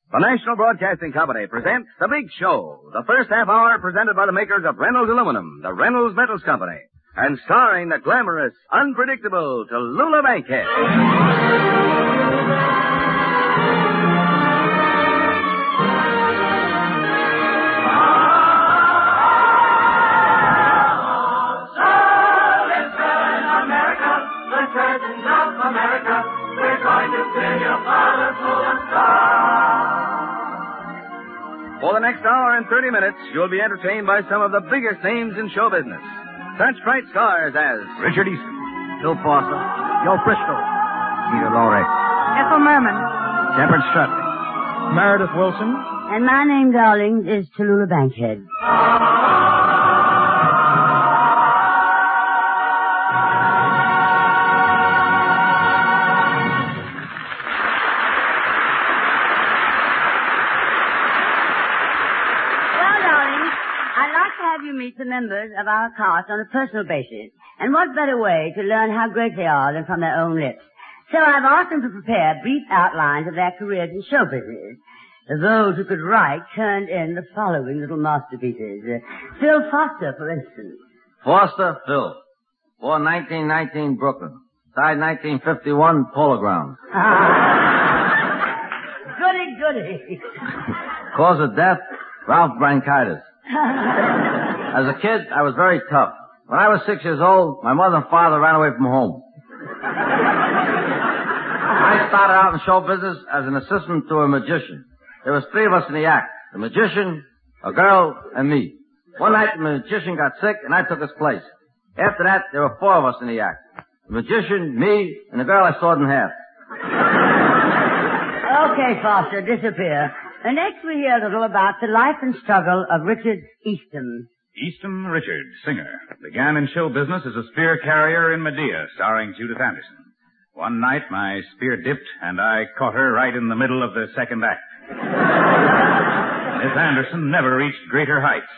The National Broadcasting Company presents The Big Show, the first half hour presented by the makers of Reynolds Aluminum, the Reynolds Metals Company, and starring the glamorous, unpredictable Tallulah Bankhead. For the next hour and 30 minutes, you'll be entertained by some of the biggest names in show business. Such bright stars as Richard Easton, Bill Foster, Joe Frisco, Peter Lorre, Ethel Merman, Shepard Strutwig, Meredith Wilson. And my name, darling, is Tallulah Bankhead. Meet the members of our cast on a personal basis. And what better way to learn how great they are than from their own lips? So I've asked them to prepare brief outlines of their careers in show business. Those who could write turned in the following little masterpieces. Phil Foster, for instance. Foster, Phil. Born 1919, Brooklyn. Died 1951, Polo Grounds. Goody. Cause of death, Ralph bronchitis. As a kid, I was very tough. When I was 6 years old, my mother and father ran away from home. I started out in show business as an assistant to a magician. There was 3 of us in the act. The magician, a girl, and me. One night, the magician got sick, and I took his place. After that, there were 4 of us in the act. The magician, me, and the girl I sawed in half. Okay, Foster, disappear. And next we hear a little about the life and struggle of Richard Easton. Easton Richard, singer, began in show business as a spear carrier in Medea, starring Judith Anderson. One night, my spear dipped, and I caught her right in the middle of the second act. Miss Anderson never reached greater heights.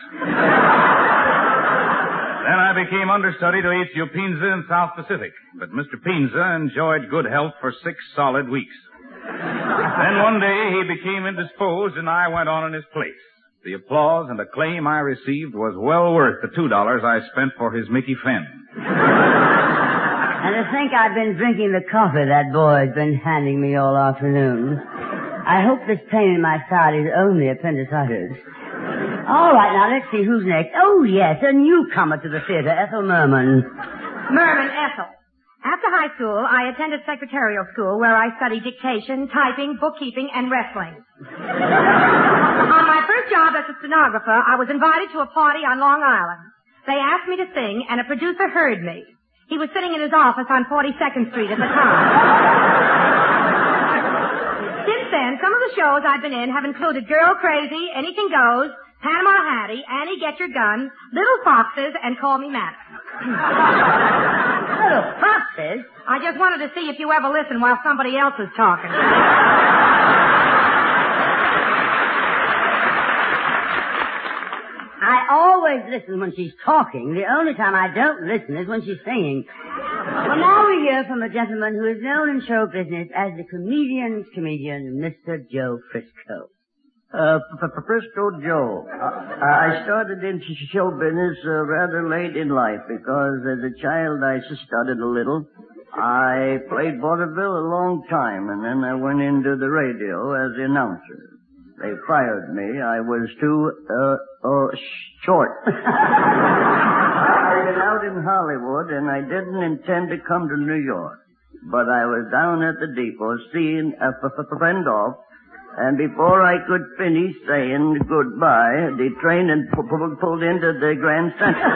Then I became understudy to Ezio Pinza in South Pacific, but Mr. Pinza enjoyed good health for 6 solid weeks. Then one day he became indisposed and I went on in his place. The applause and acclaim I received was well worth the $2 I spent for his Mickey Finn. And to think I've been drinking the coffee that boy's been handing me all afternoon. I hope this pain in my side is only appendicitis. All right, now let's see who's next. Oh, yes, a newcomer to the theater, Ethel Merman. Merman Ethel. After high school, I attended secretarial school where I studied dictation, typing, bookkeeping, and wrestling. On my first job as a stenographer, I was invited to a party on Long Island. They asked me to sing, and a producer heard me. He was sitting in his office on 42nd Street at the time. Since then, some of the shows I've been in have included Girl Crazy, Anything Goes, Panama Hattie, Annie Get Your Gun, Little Foxes, and Call Me Madam. Little Foxes? I just wanted to see if you ever listen while somebody else is talking. I always listen when she's talking. The only time I don't listen is when she's singing. Well, now we hear from a gentleman who is known in show business as the comedian's comedian, Mr. Joe Frisco. Frisco Joe. I started in show business rather late in life because as a child I studied a little. I played vaudeville a long time and then I went into the radio as the announcer. They fired me. I was too, short. I'd been out in Hollywood and I didn't intend to come to New York. But I was down at the depot seeing a friend off. And before I could finish saying goodbye, the train had pulled into the Grand Central.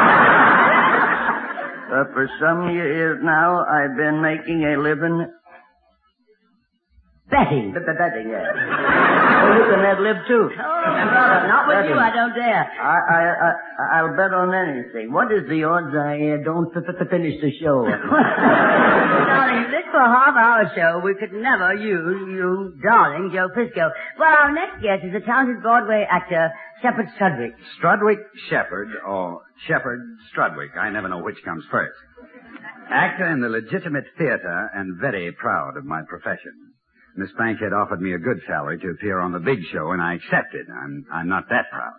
For some years now, I've been making a living betting. Betting, yes. Oh, you can ad-lib too. Oh, not with you, I don't dare. I'll bet on anything. What is the odds I don't finish the show? Darling, this for a half-hour show, we could never use you, darling, Joe Frisco. Well, our next guest is the talented Broadway actor, Shepard Strudwick. Strudwick Shepard, or Shepard Strudwick. I never know which comes first. Actor in the legitimate theater and very proud of my profession. Miss Bankhead offered me a good salary to appear on the big show, and I accepted. I'm not that proud.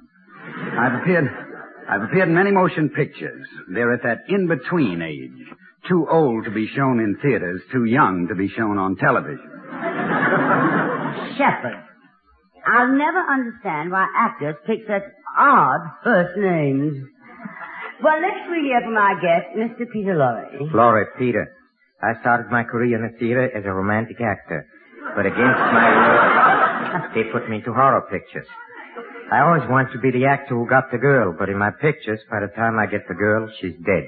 I've appeared in many motion pictures. They're at that in-between age. Too old to be shown in theaters, too young to be shown on television. Shepherd. I'll never understand why actors pick such odd first names. Well, next we hear from our guest, Mr. Peter Lorre. Lorre, Peter. I started my career in the theater as a romantic actor. But against my will, they put me into horror pictures. I always wanted to be the actor who got the girl, but in my pictures, by the time I get the girl, she's dead.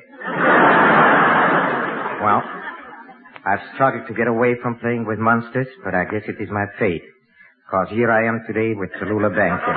Well, I've struggled to get away from playing with monsters, but I guess it is my fate. Because here I am today with Tallulah Bankhead.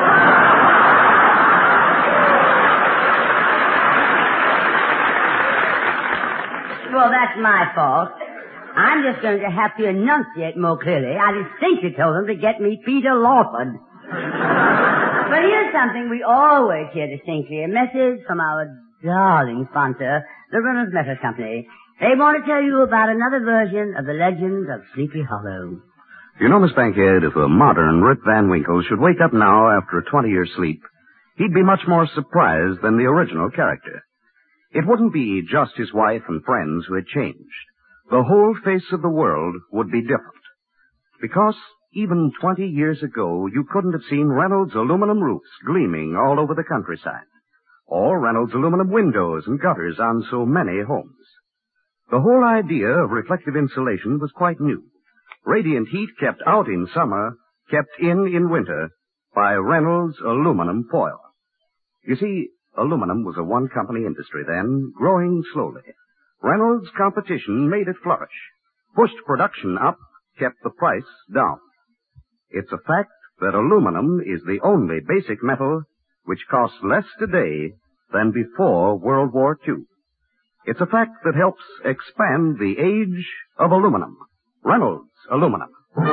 Well, that's my fault. I'm just going to have to enunciate more clearly. I distinctly told them to get me Peter Lawford. But here's something we always hear distinctly, a message from our darling sponsor, the Reynolds Metals Company. They want to tell you about another version of the legend of Sleepy Hollow. You know, Miss Bankhead, if a modern Rip Van Winkle should wake up now after a 20-year sleep, he'd be much more surprised than the original character. It wouldn't be just his wife and friends who had changed. The whole face of the world would be different. Because even 20 years ago, you couldn't have seen Reynolds aluminum roofs gleaming all over the countryside, or Reynolds aluminum windows and gutters on so many homes. The whole idea of reflective insulation was quite new. Radiant heat kept out in summer, kept in winter, by Reynolds aluminum foil. You see, aluminum was a one-company industry then, growing slowly. Reynolds' competition made it flourish, pushed production up, kept the price down. It's a fact that aluminum is the only basic metal which costs less today than before World War II. It's a fact that helps expand the age of aluminum. Reynolds Aluminum.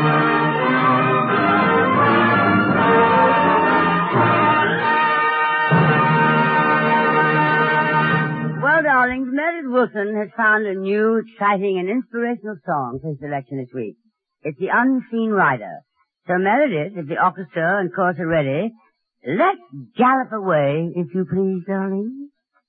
Well, darlings, Meredith Wilson has found a new, exciting, and inspirational song for his selection this week. It's The Unseen Rider. So, Meredith, if the orchestra and chorus are ready, let's gallop away, if you please, darling.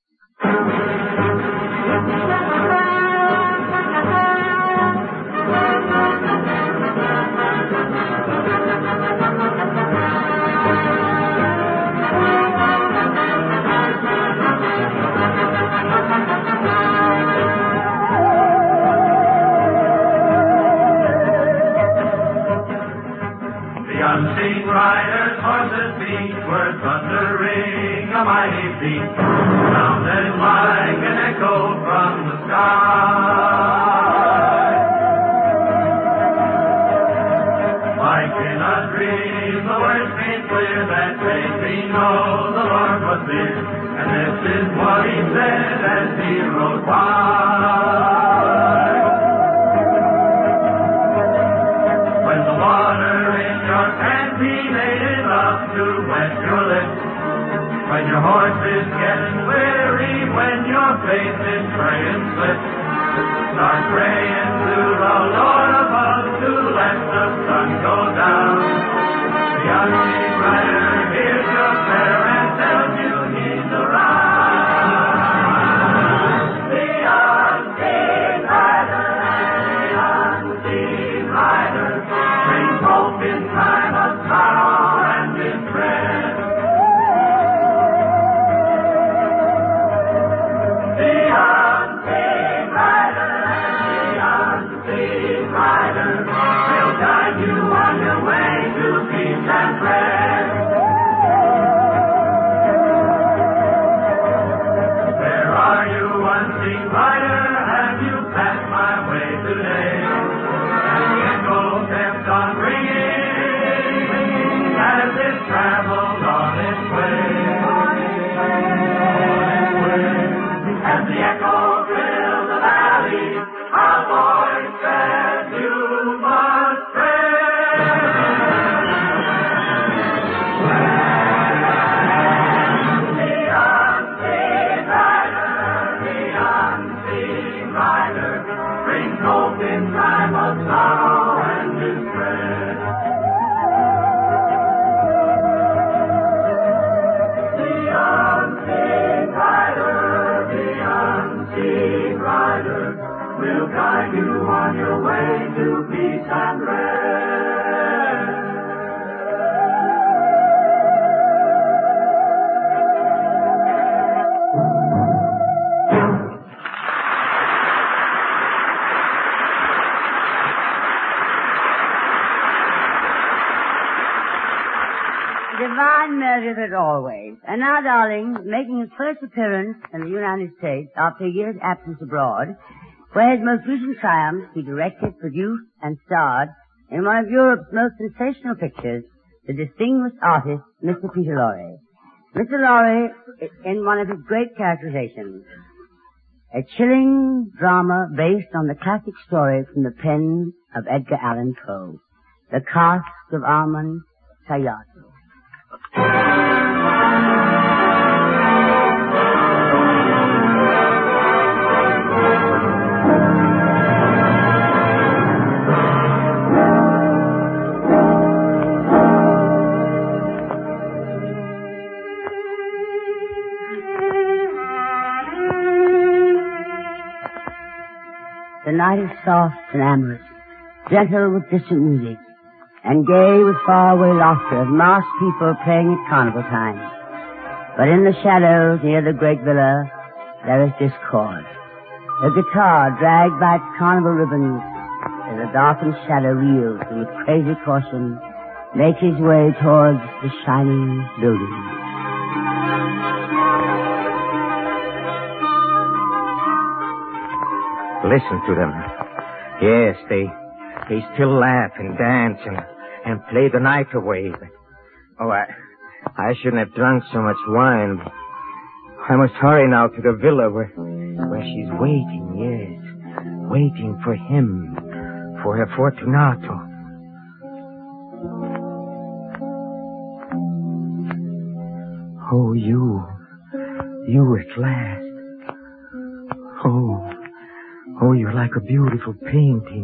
Unseen riders, horses' feet were thundering a mighty beat, sounded like an echo from the sky. Like in a dream, the words came clear that made me know the Lord was near, and this is what he said as he rode by. When the water in your canteen ain't enough to wet your lips, when your horse is getting weary, when your faith is praying slips, start praying to the Lord above to let the sun go down. The unseen rider hears your prayer and tells you he's around. The unseen rider, the unseen rider, brings hope in time of sorrow and distress. The unseen rider, the unseen rider, will guide you on your way to divine measure as always. And now, darling, making his first appearance in the United States after a year's absence abroad, where his most recent triumphs he directed, produced, and starred in one of Europe's most sensational pictures, the distinguished artist, Mr. Peter Lorre. Mr. Lorre, in one of his great characterizations, a chilling drama based on the classic story from the pen of Edgar Allan Poe, The Cask of Amontillado. The night is soft and amorous, gentle with distant music, and gay with faraway laughter of masked people playing at carnival time. But in the shadows near the great villa, there is discord. A guitar dragged by its carnival ribbons as a darkened shadow reels and with crazy caution makes his way towards the shining building. Listen to them. Yes, they still laugh and dance and play the night away. Oh, I shouldn't have drunk so much wine. I must hurry now to the villa where she's waiting, yes. Waiting for him, for her Fortunato. Oh, you at last. Oh, you're like a beautiful painting,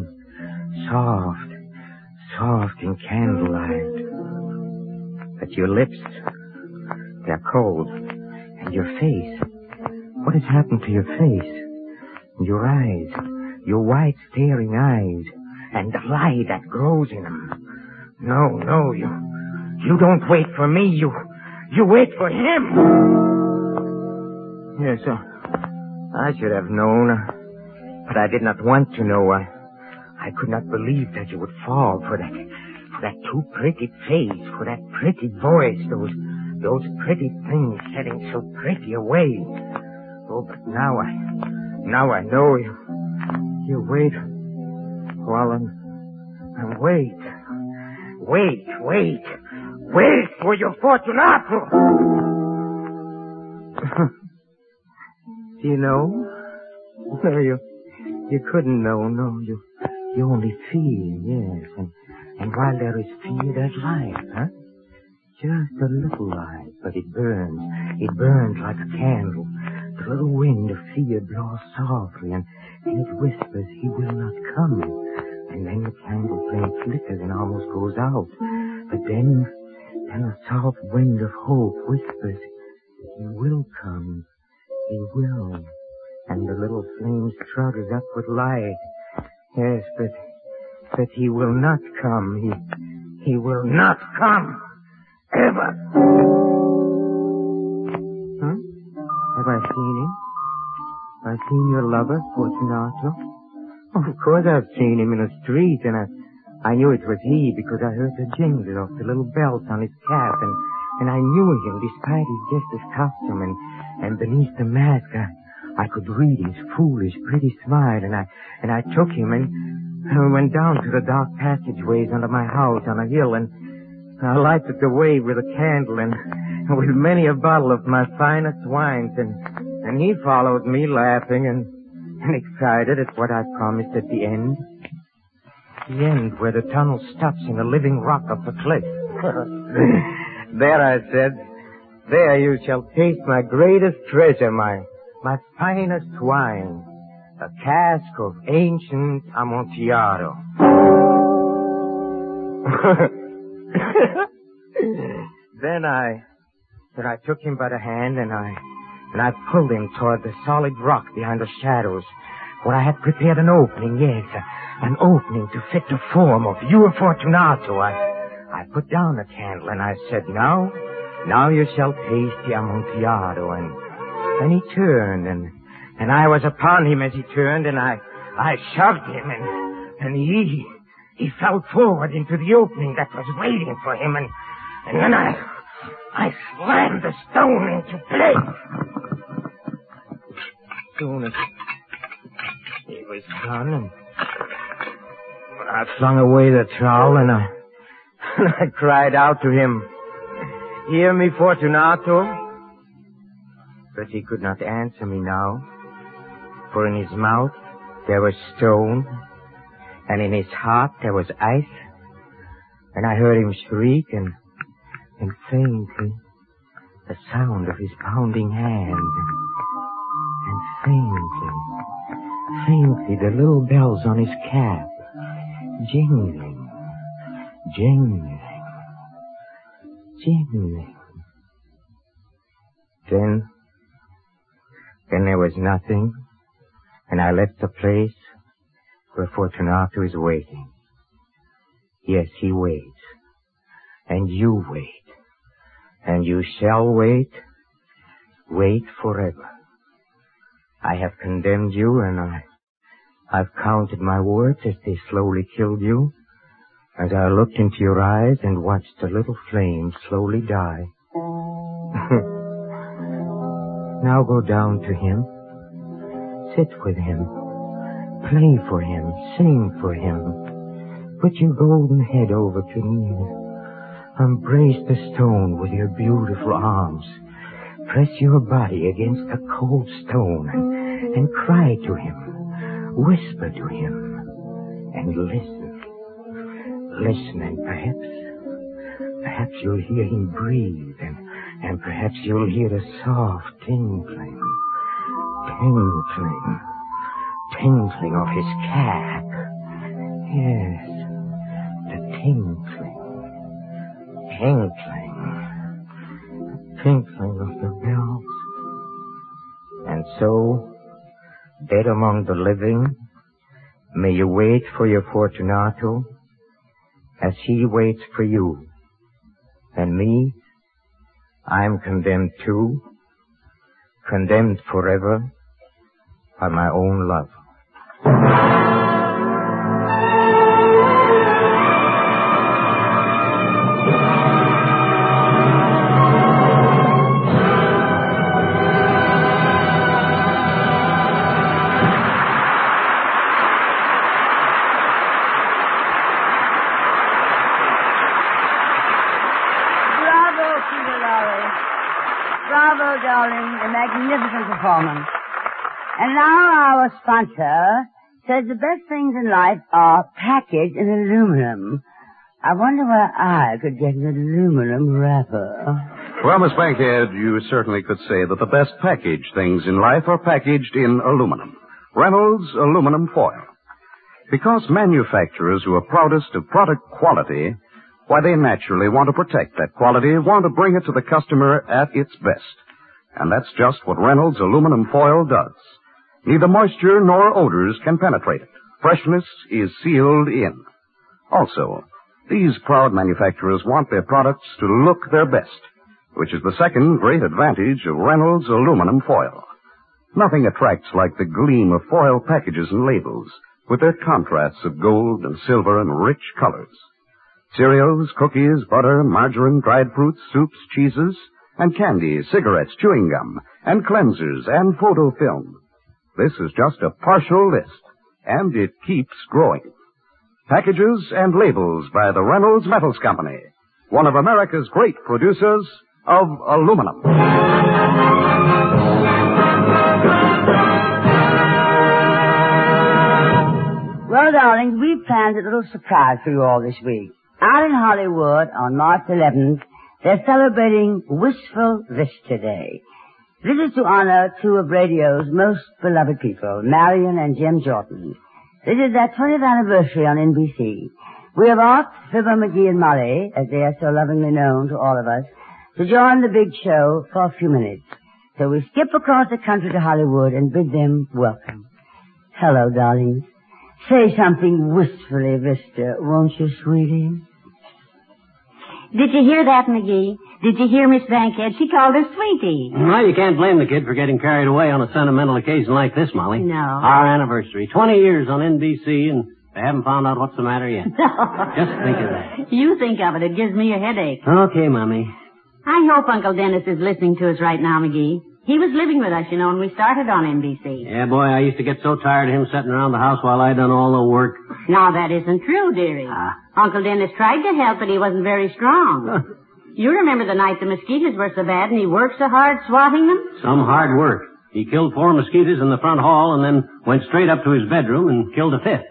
soft in candlelight. But your lips, they're cold. And your face, what has happened to your face? Your eyes, your white staring eyes, and the light that grows in them. No, you don't wait for me, you wait for him. Yes, I should have known. But I did not want to know. I could not believe that you would fall for that too pretty face, for that pretty voice, those pretty things setting so pretty away. Oh, but now I know you. You wait. Well, and wait. Wait for your Fortunato. Do you know? No, you couldn't know, no. You only feel, yes. And while there is fear, there's light, huh? Just a little light, but it burns. It burns like a candle. The little wind of fear blows softly, and it whispers, he will not come. And then the candle flame flickers and almost goes out. But then a soft wind of hope whispers, he will come. He will. And the little flame struggles up with light. Yes, but he will not come. He will not come. Ever. Huh? Have I seen him? Have I seen your lover, Fortunato? Oh, of course I've seen him in the street, and I knew it was he because I heard the jingle of the little bells on his cap, and I knew him despite his jester's costume, and beneath the mask I could read his foolish, pretty smile, and I took him and we went down to the dark passageways under my house on a hill, and I lighted the way with a candle and with many a bottle of my finest wines, and he followed me laughing and excited at what I promised at the end. The end where the tunnel stops in the living rock of the cliff. There, I said, there you shall taste my greatest treasure, my finest wine, a cask of ancient Amontillado. Then I took him by the hand and I pulled him toward the solid rock behind the shadows, where I had prepared an opening, yes, an opening to fit the form of your Fortunato. I put down the candle and I said, now you shall taste the Amontillado. And he turned, and I was upon him as he turned, and I shoved him, and he fell forward into the opening that was waiting for him, and then I slammed the stone into place. Soon as he was gone, and I flung away the trowel, and I cried out to him, "Hear me, Fortunato." But he could not answer me now, for in his mouth there was stone, and in his heart there was ice, and I heard him shriek, and faintly the sound of his pounding hand, and faintly the little bells on his cap, jingling, jingling, jingling. Then there was nothing, and I left the place where Fortunato is waiting. Yes, he waits, and you wait, and you shall wait forever. I have condemned you, and I've counted my words as they slowly killed you, as I looked into your eyes and watched the little flame slowly die. Now go down to him, sit with him, play for him, sing for him, put your golden head over to me, embrace the stone with your beautiful arms, press your body against the cold stone, and cry to him, whisper to him, and listen. Listen, and perhaps you'll hear him breathe, and perhaps you'll hear the soft tinkling of his cap. Yes, the tinkling of the bells. And so, dead among the living, may you wait for your Fortunato as he waits for you. And me, I'm condemned too, condemned forever by my own love. Bravo, darling. A magnificent performance. And now our sponsor says the best things in life are packaged in aluminum. I wonder where I could get an aluminum wrapper. Well, Miss Bankhead, you certainly could say that the best packaged things in life are packaged in aluminum. Reynolds Aluminum Foil. Because manufacturers who are proudest of product quality, why, they naturally want to protect that quality, want to bring it to the customer at its best. And that's just what Reynolds Aluminum Foil does. Neither moisture nor odors can penetrate it. Freshness is sealed in. Also, these proud manufacturers want their products to look their best, which is the second great advantage of Reynolds Aluminum Foil. Nothing attracts like the gleam of foil packages and labels, with their contrasts of gold and silver and rich colors. Cereals, cookies, butter, margarine, dried fruits, soups, cheeses, and candy, cigarettes, chewing gum, and cleansers, and photo film. This is just a partial list, and it keeps growing. Packages and labels by the Reynolds Metals Company, one of America's great producers of aluminum. Well, darlings, we planned a little surprise for you all this week. Out in Hollywood on March 11th, they're celebrating Wistful Vista Day. This is to honor two of radio's most beloved people, Marion and Jim Jordan. This is their 20th anniversary on NBC. We have asked Fibber, McGee, and Molly, as they are so lovingly known to all of us, to join the big show for a few minutes. So we skip across the country to Hollywood and bid them welcome. Hello, darlings. Say something wistfully, Vista, won't you, sweetie? Did you hear that, McGee? Did you hear Miss Bankhead? She called her sweetie. Well, you can't blame the kid for getting carried away on a sentimental occasion like this, Molly. No. Our anniversary. 20 years on NBC, and they haven't found out what's the matter yet. No. Just think of that. You think of it. It gives me a headache. Okay, Mommy. I hope Uncle Dennis is listening to us right now, McGee. He was living with us, when we started on NBC. Yeah, boy, I used to get so tired of him sitting around the house while I done all the work. No, that isn't true, dearie. Uncle Dennis tried to help, but he wasn't very strong. You remember the night the mosquitoes were so bad and he worked so hard swatting them? Some hard work. He killed 4 mosquitoes in the front hall and then went straight up to his bedroom and killed a 5th.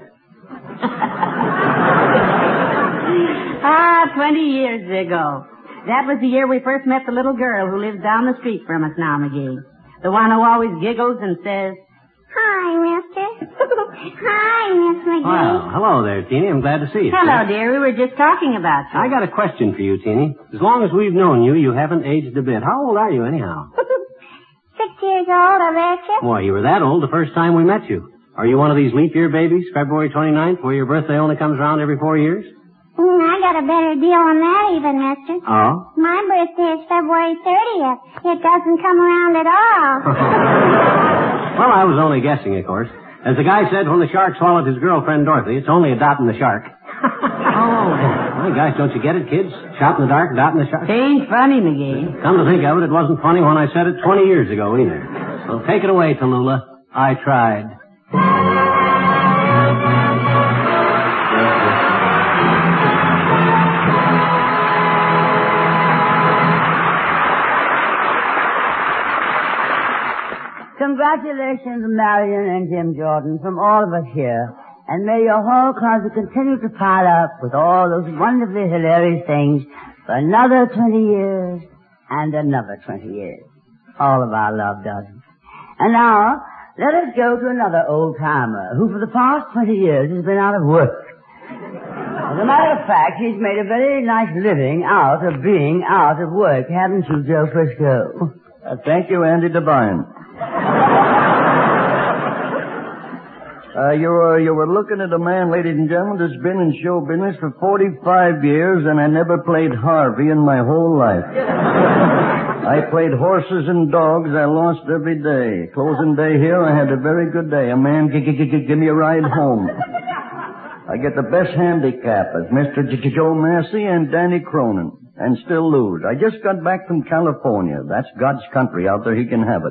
20 years ago. That was the year we first met the little girl who lives down the street from us now, McGee. The one who always giggles and says, Hi, mister. Hi, Miss McGee. Well, hello there, Teeny. I'm glad to see you. Hello, dear. We were just talking about you. I got a question for you, Teeny. As long as we've known you, you haven't aged a bit. How old are you, anyhow? 6 years old, I betcha. Boy, you were that old the first time we met you. Are you one of these leap year babies, February 29th, where your birthday only comes around every 4 years? I got a better deal on that even, mister. Oh? My birthday is February 30th. It doesn't come around at all. Well, I was only guessing, of course. As the guy said when the shark swallowed his girlfriend, Dorothy, it's only a dot in the shark. Oh, my gosh, don't you get it, kids? Shot in the dark, dot in the shark. It ain't funny, McGee. Come to think of it, it wasn't funny when I said it 20 years ago, either. So take it away, Tallulah. I tried. Congratulations, Marion and Jim Jordan, from all of us here. And may your whole closet continue to pile up with all those wonderfully hilarious things for another 20 years and another 20 years. All of our love does. And now, let us go to another old-timer who for the past 20 years has been out of work. As a matter of fact, he's made a very nice living out of being out of work, haven't you, Joe Frisco? Thank you, Andy Devine. You were looking at a man, ladies and gentlemen, that's been in show business for 45 years, and I never played Harvey in my whole life. I played horses and dogs. I lost every day. Closing day here, I had a very good day. A man give me a ride home. I get the best handicap as Mr. Joe Massey and Danny Cronin, and still lose. I just got back from California. That's God's country. Out there, he can have it.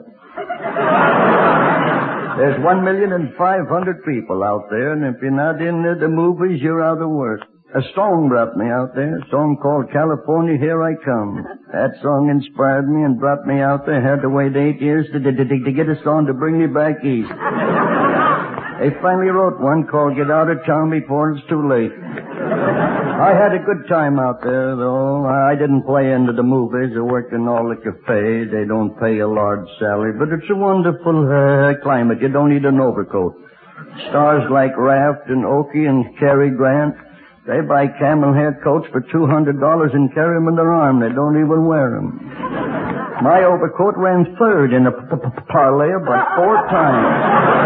There's 1,500,000 people out there, and if you're not in the movies, you're out of work. A song brought me out there, a song called California, Here I Come. That song inspired me and brought me out there. Had to wait 8 years to get a song to bring me back east. They finally wrote one called Get Out of Town Before It's Too Late. I had a good time out there, though. I didn't play into the movies. I worked in all the cafes. They don't pay a large salary, but it's a wonderful climate. You don't need an overcoat. Stars like Raft and Oakey and Cary Grant, they buy camel hair coats for $200 and carry them in their arm. They don't even wear them. My overcoat ran third in a parlay about 4 times.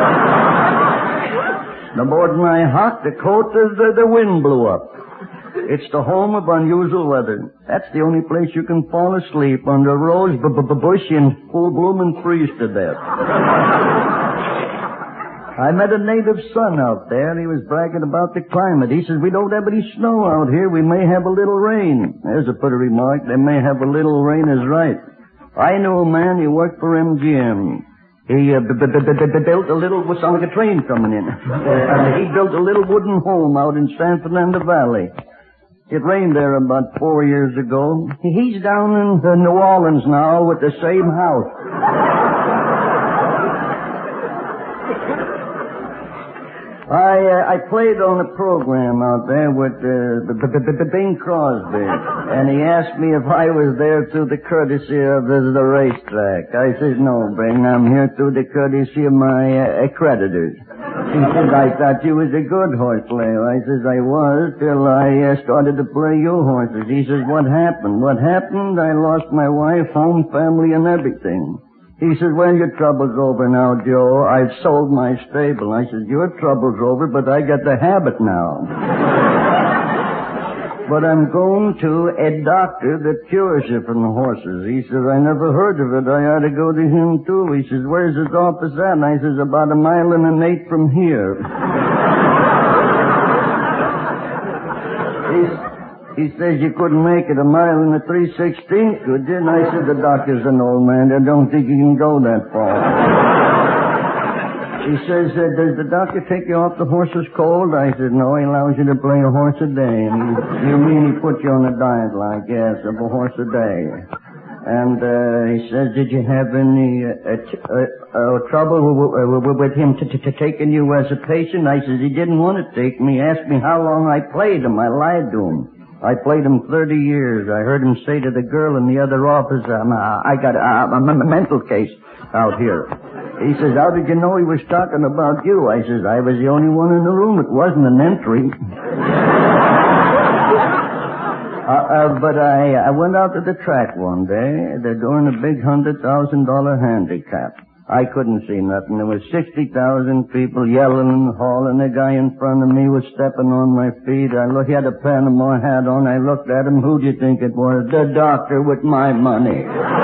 The more than I hocked the coat, the wind blew up. It's the home of unusual weather. That's the only place you can fall asleep under a rose bush in full bloom and freeze to death. I met a native son out there, and he was bragging about the climate. He says, we don't have any snow out here. We may have a little rain. There's a pretty remark. They may have a little rain is right. I knew a man, he worked for MGM. He built a little, what sounded like a train coming in. He built a little wooden home out in San Fernando Valley. It rained there about 4 years ago. He's down in New Orleans now with the same house. I played on a program out there with Bing Crosby, and he asked me if I was there through the courtesy of the racetrack. I says, no, Bing, I'm here through the courtesy of my creditors. He says, I thought you was a good horse player. I says, I was till I started to play your horses. He says, what happened? What happened? I lost my wife, home, family, and everything. He says, well, your trouble's over now, Joe. I've sold my stable. I says, your trouble's over, but I got the habit now. But I'm going to a doctor that cures you from the horses. He says, I never heard of it. I ought to go to him, too. He says, where's his office at? And I says, about 1.8 miles from here. He says you couldn't make it a mile in the 3/16, could you? And I said, the doctor's an old man. I don't think he can go that far. He says, does the doctor take you off the horses cold? I said, no, he allows you to play a horse a day. And you mean he put you on a diet like, yes, of a horse a day. And he says, did you have any trouble with him taking you as a patient? I says, he didn't want to take me. He asked me how long I played him. I lied to him. I played him 30 years. I heard him say to the girl in the other office, I got a mental case out here. He says, how did you know he was talking about you? I says, I was the only one in the room. It wasn't an entry. But I went out to the track one day. They're doing a big $100,000 handicap. I couldn't see nothing. There was 60,000 people yelling and hauling. The guy in front of me was stepping on my feet. He had a Panama hat on. I looked at him. Who do you think it was? The doctor with my money.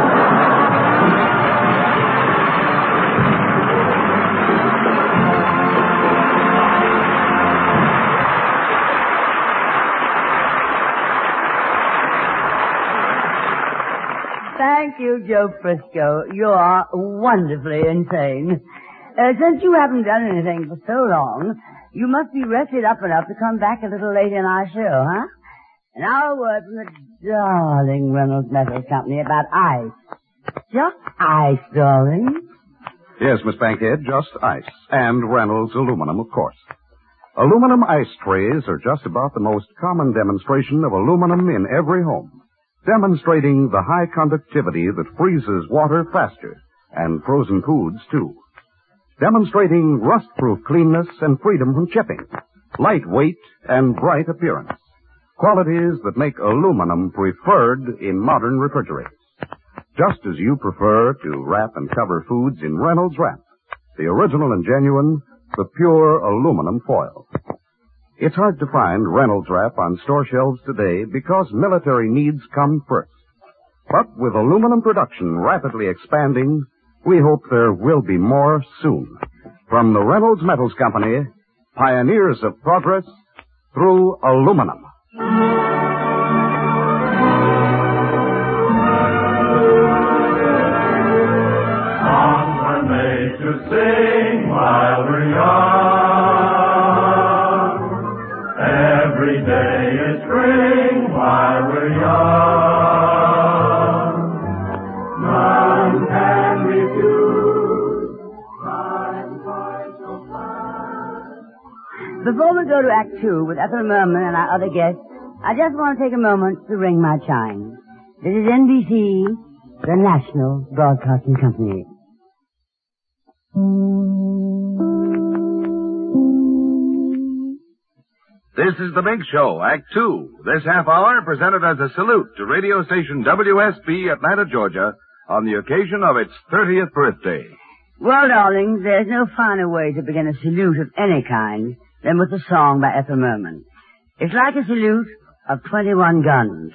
Thank you, Joe Frisco. You are wonderfully insane. Since you haven't done anything for so long, you must be rested up enough to come back a little later in our show, huh? Now a word from the darling Reynolds Metals Company about ice. Just ice, darling. Yes, Miss Bankhead, just ice. And Reynolds aluminum, of course. Aluminum ice trays are just about the most common demonstration of aluminum in every home, demonstrating the high conductivity that freezes water faster, and frozen foods, too. Demonstrating rust-proof cleanness and freedom from chipping, lightweight and bright appearance, qualities that make aluminum preferred in modern refrigerators. Just as you prefer to wrap and cover foods in Reynolds Wrap, the original and genuine, the pure aluminum foil. It's hard to find Reynolds Wrap on store shelves today because military needs come first. But with aluminum production rapidly expanding, we hope there will be more soon. From the Reynolds Metals Company, pioneers of progress through aluminum. Songs were made to sing while we're young. Every day is spring while we're young. None can refuse. Before we go to Act 2 with Ethel Merman and our other guests, I just want to take a moment to ring my chime. This is NBC, the National Broadcasting Company. This is The Big Show, Act 2. This half hour presented as a salute to radio station WSB, Atlanta, Georgia, on the occasion of its 30th birthday. Well, darlings, there's no finer way to begin a salute of any kind than with a song by Ethel Merman. It's like a salute of 21 guns.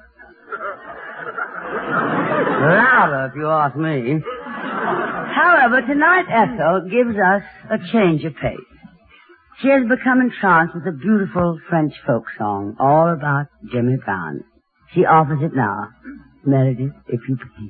Louder, if you ask me. However, tonight Ethel gives us a change of pace. She has become entranced with a beautiful French folk song all about Jimmy Brown. She offers it now. Meredith, if you please.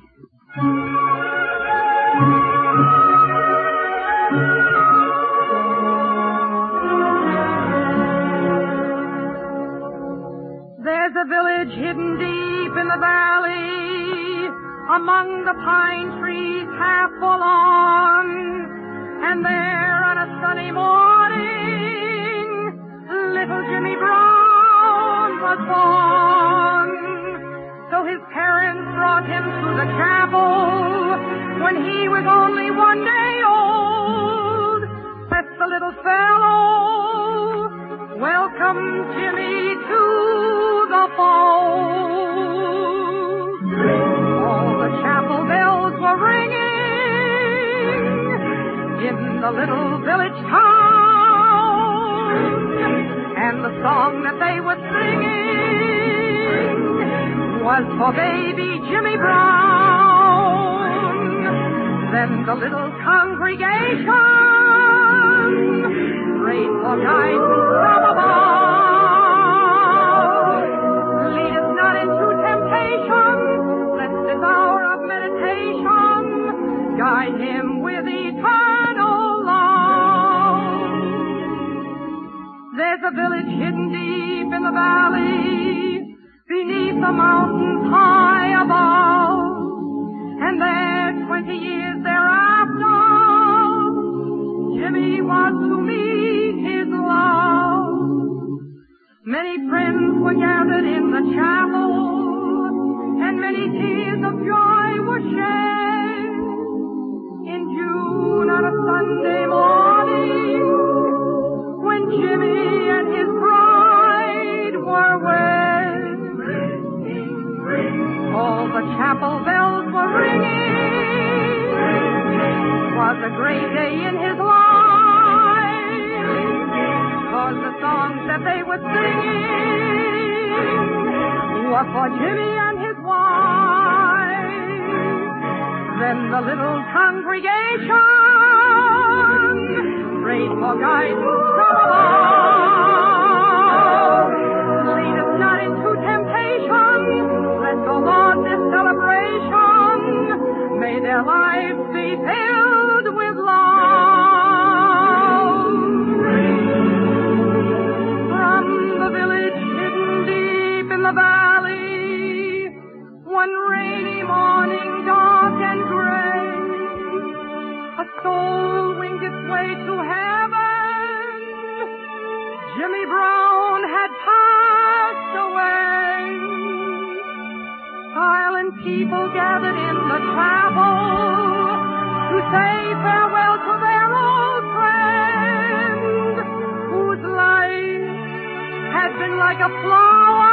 There's a village hidden deep in the valley, among the pine trees half forlorn, and there on a sunny morning, little Jimmy Brown was born. So his parents brought him to the chapel when he was only 1 day old. Bless the little fellow, welcome Jimmy to the fold. All the chapel bells were ringing in the little village town, and the song that they were singing was for baby Jimmy Brown. Then the little congregation prayed for guidance from above. the chapel, and many tears of joy were shed. In June on a Sunday morning, when Jimmy and his bride were wed, all the chapel bells were ringing. Was a great day in his life, 'cause the songs that they were singing were for Jimmy and his wife. Then the little congregation prayed for guidance from above. Lead us not into temptation, let the Lord this celebration. May their lives be filled with love. From the village hidden deep in the valley, one rainy morning, dark and gray, a soul winged its way to heaven. Jimmy Brown had passed away. Silent people gathered in the chapel to say farewell to their old friend, whose life had been like a flower,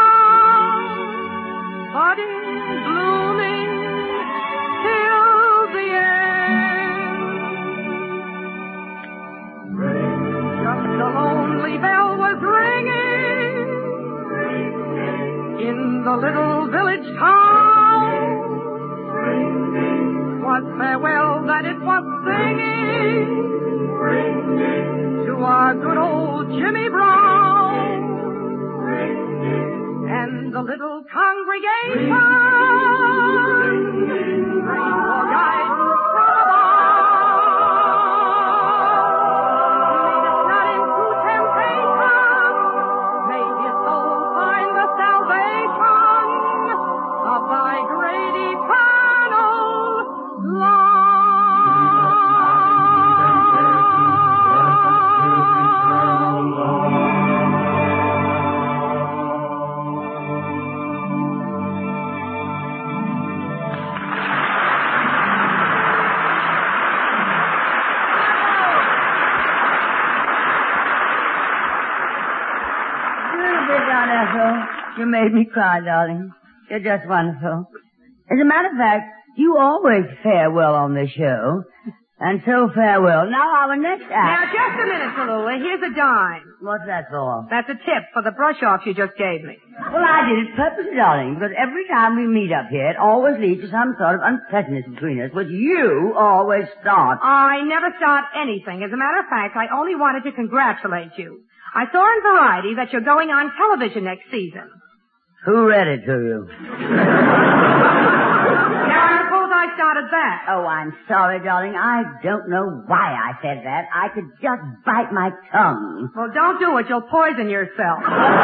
budding, blooming, till the end. Just a lonely bell was ringing in the little village town. 'Twas farewell that it was singing to our good old Jimmy Brown. And the little congregation prayed for guidance from above. Lead us not into temptation, may his soul find the salvation of thy great eternal love. You made me cry, darling. You're just wonderful. As a matter of fact, you always fare well on this show. And so farewell. Now our next Now, act... just a minute, Tallulah. Here's a dime. What's that for? That's a tip for the brush-off you just gave me. Well, I did it purposely, darling, because every time we meet up here, it always leads to some sort of unpleasantness between us, which you always start. I never start anything. As a matter of fact, I only wanted to congratulate you. I saw in Variety that you're going on television next season. Who read it to you? Now, I suppose I started that. Oh, I'm sorry, darling. I don't know why I said that. I could just bite my tongue. Well, don't do it. You'll poison yourself.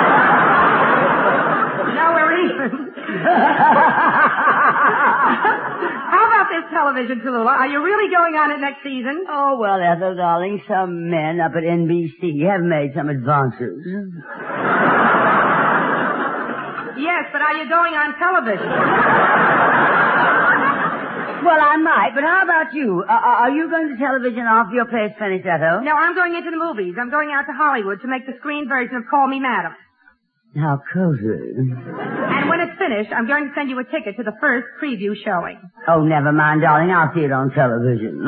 Now we're even. How about this television, Tallulah? Are you really going on it next season? Oh, well, Ethel, darling, some men up at NBC have made some advances. Yes, but are you going on television? Well, I might, but how about you? Are you going to television after your play's finished, Ethel? No, I'm going into the movies. I'm going out to Hollywood to make the screen version of Call Me Madam. How cozy. And when it's finished, I'm going to send you a ticket to the first preview showing. Oh, never mind, darling. I'll see it on television.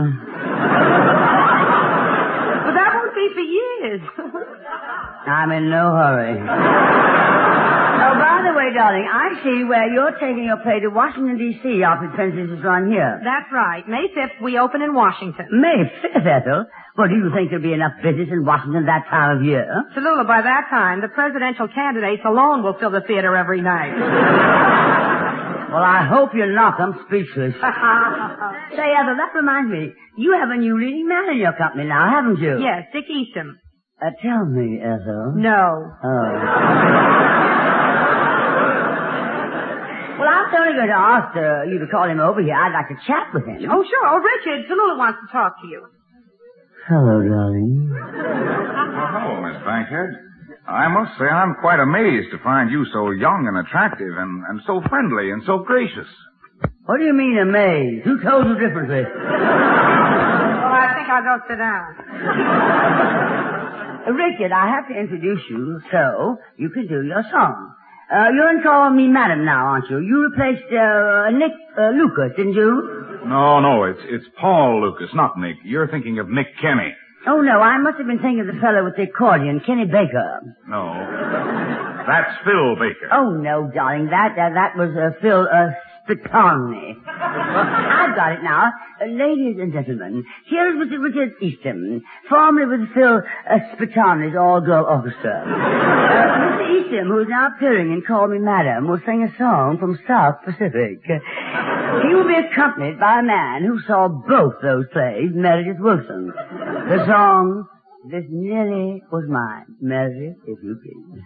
But that won't be for years. I'm in no hurry. Oh, by the way, darling, I see where you're taking your play to Washington, D.C. after it finishes its run here. That's right. May 5th, we open in Washington. May 5th, Ethel? Well, do you think there'll be enough business in Washington that time of year? Tallulah, by that time, the presidential candidates alone will fill the theater every night. Well, I hope you're not. I'm speechless. Say, Ethel, that reminds me. You have a new leading man in your company now, haven't you? Yes, Dick Eastham. Tell me, Ethel. No. Oh. Well, I was only going to ask you to call him over here. I'd like to chat with him. Oh, sure. Oh, Richard, Tallulah wants to talk to you. Hello, darling. Oh, hello, Miss Bankhead. I must say I'm quite amazed to find you so young and attractive and so friendly and so gracious. What do you mean amazed? Who told you differently? Well, I think I'll go sit down. Richard, I have to introduce you so you can do your song. You're in Call Me Madam now, aren't you? You replaced Nick Lucas, didn't you? No, it's Paul Lucas, not Nick. You're thinking of Nick Kenny. Oh, no, I must have been thinking of the fellow with the accordion, Kenny Baker. No. That's Phil Baker. Oh, no, darling, that was Phil Spitoni. I've got it now. Ladies and gentlemen, here is Mr. Richard Eastham, formerly with Phil Spitoni's all-girl orchestra. Mr. Eastham, who is now appearing in Call Me Madam, will sing a song from South Pacific. He will be accompanied by a man who saw both those plays, Meredith Wilson. The song, This Nearly Was Mine. Meredith, if you please.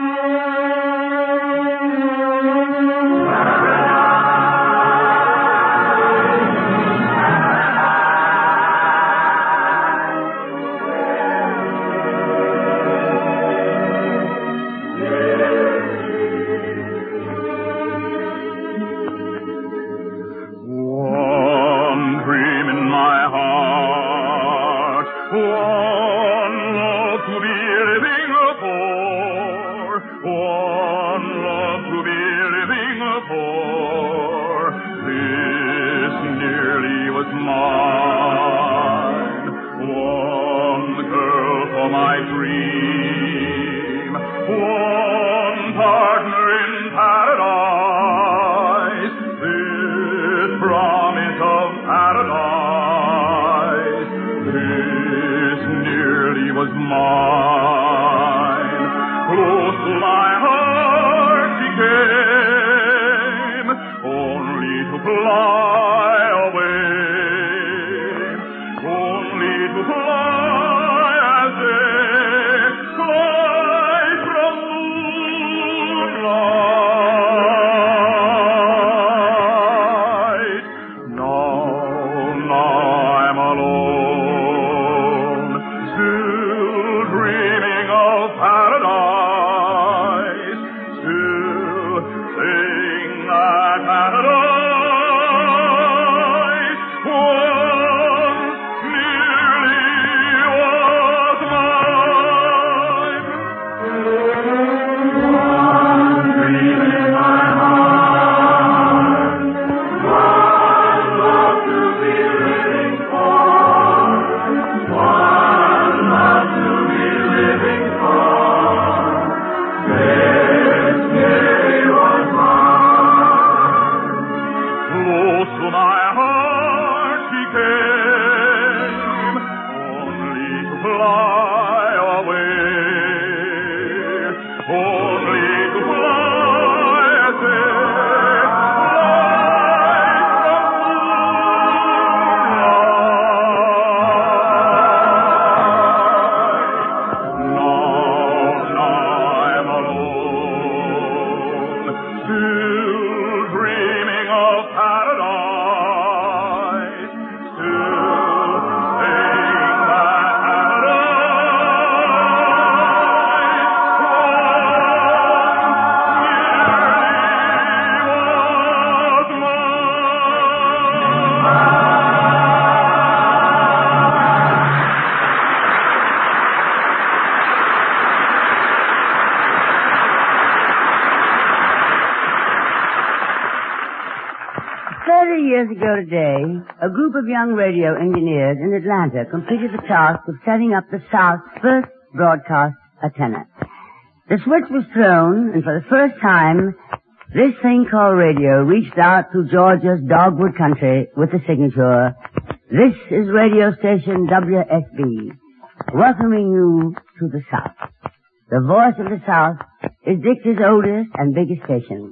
Years ago today, a group of young radio engineers in Atlanta completed the task of setting up the South's first broadcast antenna. The switch was thrown, and for the first time, this thing called radio reached out to Georgia's dogwood country with the signature, "This is radio station WSB, welcoming you to the South." The voice of the South is Dixie's oldest and biggest station.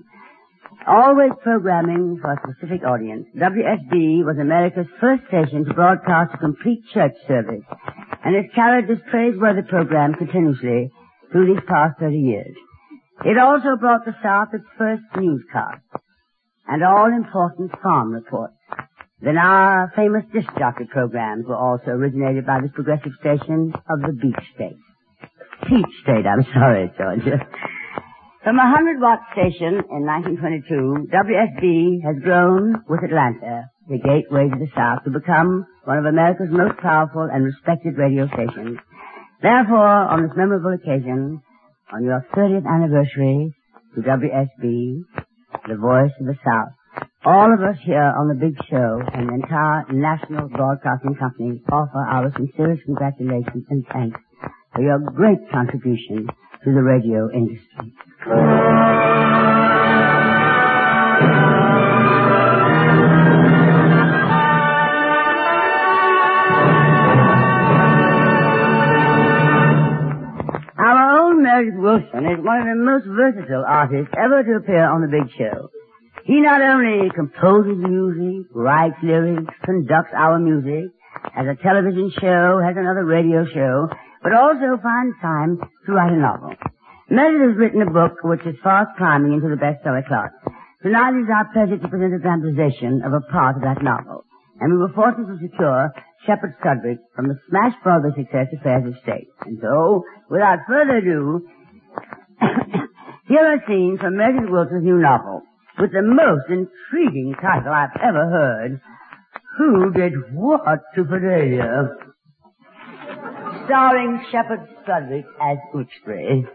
Always programming for a specific audience, WSB was America's first station to broadcast a complete church service, and has carried this praiseworthy program continuously through these past 30 years. It also brought the South its first newscast, and all-important farm reports. Then our famous disc jockey programs were also originated by this progressive station of the Beach State. Peach State. I'm sorry, Georgia. From a 100-watt station in 1922, WSB has grown with Atlanta, the gateway to the South, to become one of America's most powerful and respected radio stations. Therefore, on this memorable occasion, on your 30th anniversary to WSB, the voice of the South, all of us here on the Big Show and the entire National Broadcasting Company offer our sincerest congratulations and thanks for your great contribution to the radio industry. Our own Meredith Wilson is one of the most versatile artists ever to appear on the Big Show. He not only composes music, writes lyrics, conducts our music, has a television show, has another radio show, but also finds time to write a novel. Meredith has written a book which is fast climbing into the bestseller class. Tonight it is our pleasure to present a dramatization of a part of that novel. And we were fortunate to secure Shepard Sudrick from the smash Broadway success Affairs of State. And so, without further ado, here are scenes from Meredith Wilson's new novel, with the most intriguing title I've ever heard, Who Did What to Fidelia? Starring Shepard Sudrick as Utchbury.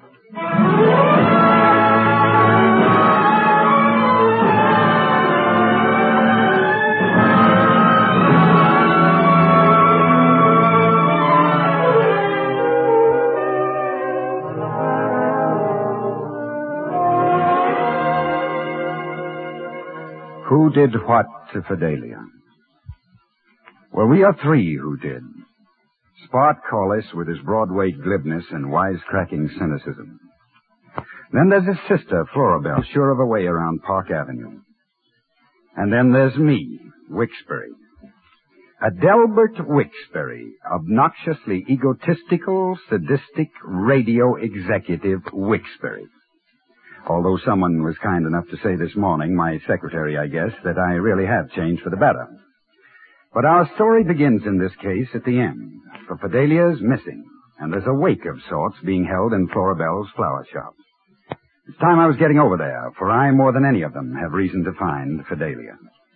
Who did what to Fidelia? Well, we are three who did. Spart Collis with his Broadway glibness and wisecracking cynicism. Then there's his sister, Florabelle, sure of a way around Park Avenue. And then there's me, Wixbury. Adelbert Wixbury, obnoxiously egotistical, sadistic, radio executive Wixbury. Although someone was kind enough to say this morning, my secretary, I guess, that I really have changed for the better. But our story begins in this case at the end. For Fidelia's missing, and there's a wake of sorts being held in Florabelle's flower shop. It's time I was getting over there, for I, more than any of them, have reason to find Fidelia.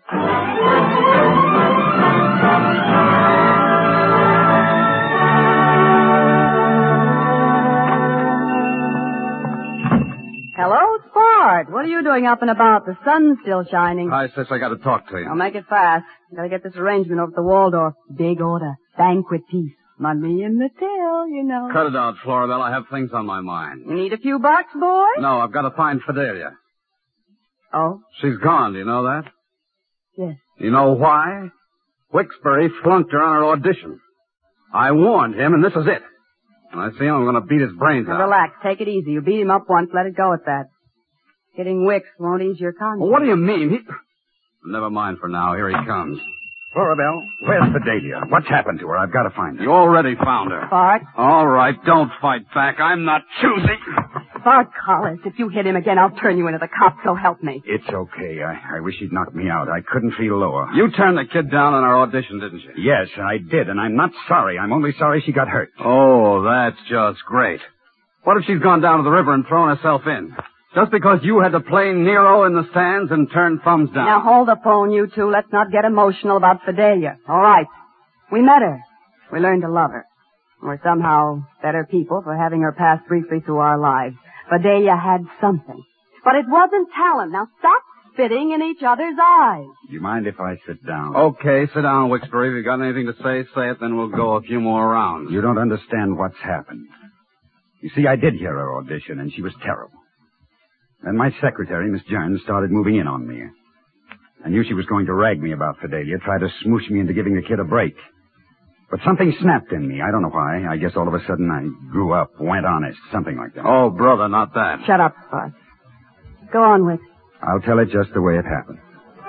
Hello, Spart. What are you doing up and about? The sun's still shining. Hi, sis. I got to talk to you. I'll make it fast. Gotta get this arrangement over at the Waldorf. Big order. Banquet piece. Money in the till, you know. Cut it out, Florabelle. I have things on my mind. You need a few bucks, boy? No, I've got to find Fidelia. Oh? She's gone. Do you know that? Yes. You know why? Wixbury flunked her on her audition. I warned him, and this is it. And I see him, I'm going to beat his brains out. Relax. Take it easy. You beat him up once. Let it go at that. Hitting Wix won't ease your conscience. Well, what do you mean? Never mind for now. Here he comes. Florabelle, where's Fidelia? What's happened to her? I've got to find her. You already found her. Spart. All right, don't fight back. I'm not choosy. Spart Collis, if you hit him again, I'll turn you into the cops, so help me. It's okay. I wish he'd knocked me out. I couldn't feel lower. You turned the kid down on our audition, didn't you? Yes, I did, and I'm not sorry. I'm only sorry she got hurt. Oh, that's just great. What if she's gone down to the river and thrown herself in? Just because you had to play Nero in the stands and turn thumbs down. Now, hold the phone, you two. Let's not get emotional about Fidelia. All right. We met her. We learned to love her. We're somehow better people for having her pass briefly through our lives. Fidelia had something. But it wasn't talent. Now, stop spitting in each other's eyes. Do you mind if I sit down? Okay, sit down, Wixbury. If you've got anything to say it, then we'll go a few more rounds. You don't understand what's happened. You see, I did hear her audition, and she was terrible. Then my secretary, Miss Jones, started moving in on me. I knew she was going to rag me about Fidelia, try to smoosh me into giving the kid a break. But something snapped in me. I don't know why. I guess all of a sudden I grew up, went honest, something like that. Oh, brother, not that. Shut up, Spart. Go on, Wix. I'll tell it just the way it happened.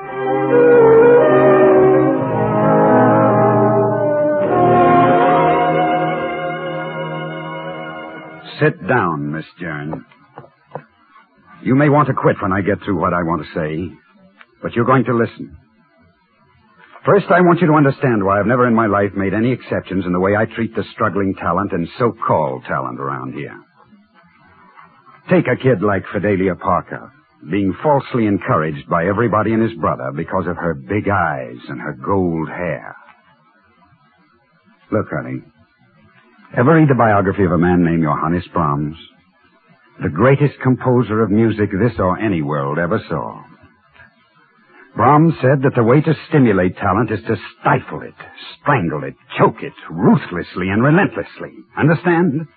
Sit down, Miss Jones. You may want to quit when I get through what I want to say, but you're going to listen. First, I want you to understand why I've never in my life made any exceptions in the way I treat the struggling talent and so-called talent around here. Take a kid like Fidelia Parker, being falsely encouraged by everybody and his brother because of her big eyes and her gold hair. Look, honey, ever read the biography of a man named Johannes Brahms? The greatest composer of music this or any world ever saw. Brahms said that the way to stimulate talent is to stifle it, strangle it, choke it, ruthlessly and relentlessly. Understand?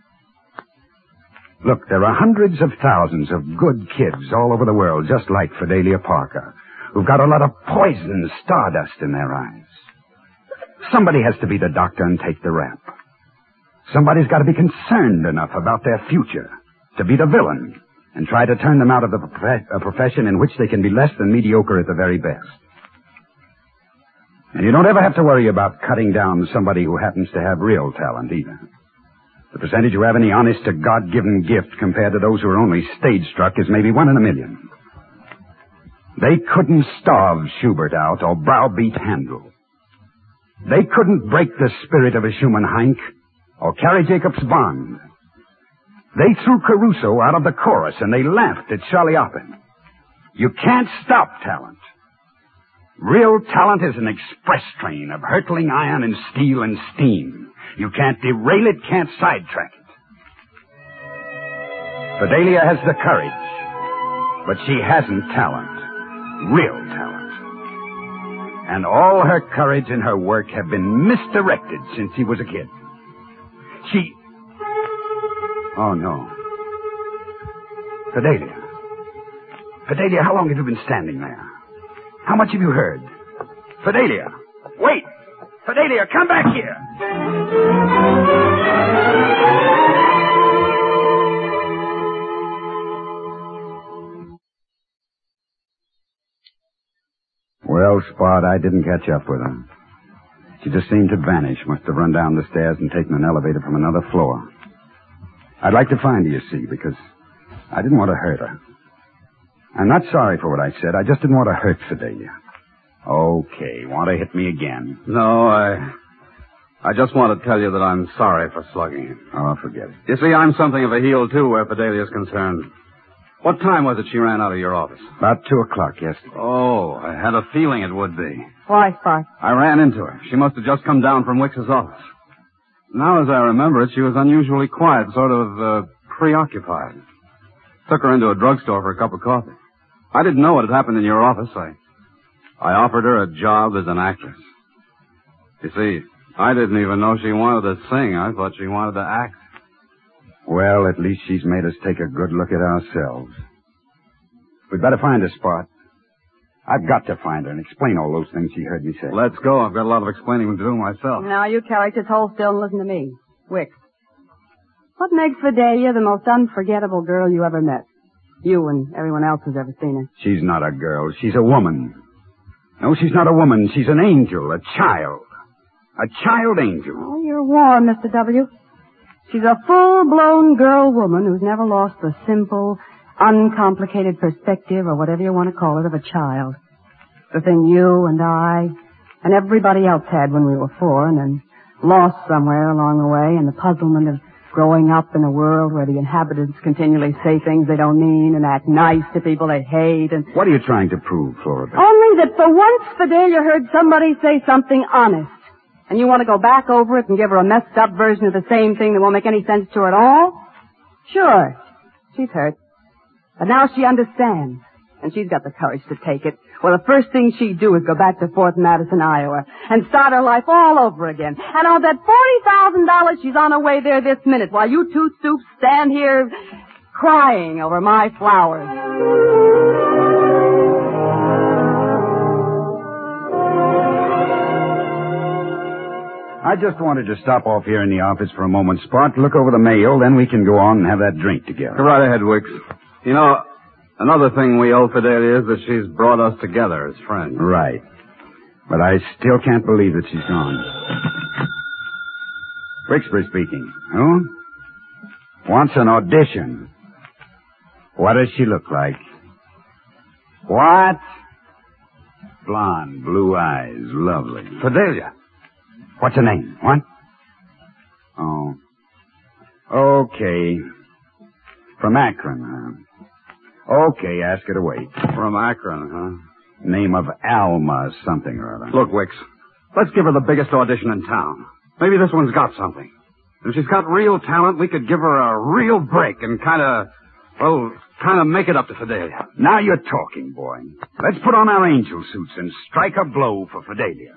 Look, there are hundreds of thousands of good kids all over the world, just like Fidelia Parker, who've got a lot of poison stardust in their eyes. Somebody has to be the doctor and take the rap. Somebody's got to be concerned enough about their future to be the villain and try to turn them out of a profession in which they can be less than mediocre at the very best. And you don't ever have to worry about cutting down somebody who happens to have real talent either. The percentage who have any honest to God-given gift compared to those who are only stage-struck is maybe 1 in a million. They couldn't starve Schubert out or browbeat Handel. They couldn't break the spirit of a Schumann Heink or carry Jacob's Bond. They threw Caruso out of the chorus and they laughed at Charlie Oppen. You can't stop talent. Real talent is an express train of hurtling iron and steel and steam. You can't derail it, can't sidetrack it. Fidelia has the courage, but she hasn't talent. Real talent. And all her courage and her work have been misdirected since she was a kid. Oh, no. Fidelia, how long have you been standing there? How much have you heard? Fidelia! Wait! Fidelia, come back here! Well, Spot, I didn't catch up with her. She just seemed to vanish. Must have run down the stairs and taken an elevator from another floor. I'd like to find her, you see, because I didn't want to hurt her. I'm not sorry for what I said. I just didn't want to hurt Fidelia. Okay, want to hit me again? No, I just want to tell you that I'm sorry for slugging you. Oh, forget it. You see, I'm something of a heel, too, where Fidelia's concerned. What time was it she ran out of your office? About 2:00 yesterday. Oh, I had a feeling it would be. Why, Spot? I ran into her. She must have just come down from Wicks's office. Now, as I remember it, she was unusually quiet, sort of preoccupied. Took her into a drugstore for a cup of coffee. I didn't know what had happened in your office. I offered her a job as an actress. You see, I didn't even know she wanted to sing. I thought she wanted to act. Well, at least she's made us take a good look at ourselves. We'd better find her, Spot. I've got to find her and explain all those things she heard me say. Let's go. I've got a lot of explaining to do myself. Now, you characters hold still and listen to me. Wicks. What makes Fidelia the most unforgettable girl you ever met? You and everyone else who's ever seen her. She's not a girl. She's a woman. No, she's not a woman. She's an angel, a child. A child angel. Oh, you're warm, Mr. W. She's a full-blown girl woman who's never lost the simple, uncomplicated perspective, or whatever you want to call it, of a child. The thing you and I and everybody else had when we were 4 and then lost somewhere along the way in the puzzlement of growing up in a world where the inhabitants continually say things they don't mean and act nice to people they hate and... What are you trying to prove, Flora? Only that for once Fidelia heard somebody say something honest. And you want to go back over it and give her a messed up version of the same thing that won't make any sense to her at all? Sure. She's hurt. But now she understands. And she's got the courage to take it. Well, the first thing she'd do is go back to Fort Madison, Iowa, and start her life all over again. And on that $40,000, she's on her way there this minute, while you two stoops stand here crying over my flowers. I just wanted to stop off here in the office for a moment, Spot, look over the mail, then we can go on and have that drink together. Go right ahead, Wicks. You know, another thing we owe Fidelia is that she's brought us together as friends. Right. But I still can't believe that she's gone. Wixbury speaking. Who? Wants an audition. What does she look like? What? Blonde, blue eyes, lovely. Fidelia. What's her name? What? Oh. Okay. From Akron, huh? Okay, ask her to wait. From Akron, huh? Name of Alma something or other. Look, Wicks, let's give her the biggest audition in town. Maybe this one's got something. If she's got real talent, we could give her a real break and kind of make it up to Fidelia. Now you're talking, boy. Let's put on our angel suits and strike a blow for Fidelia.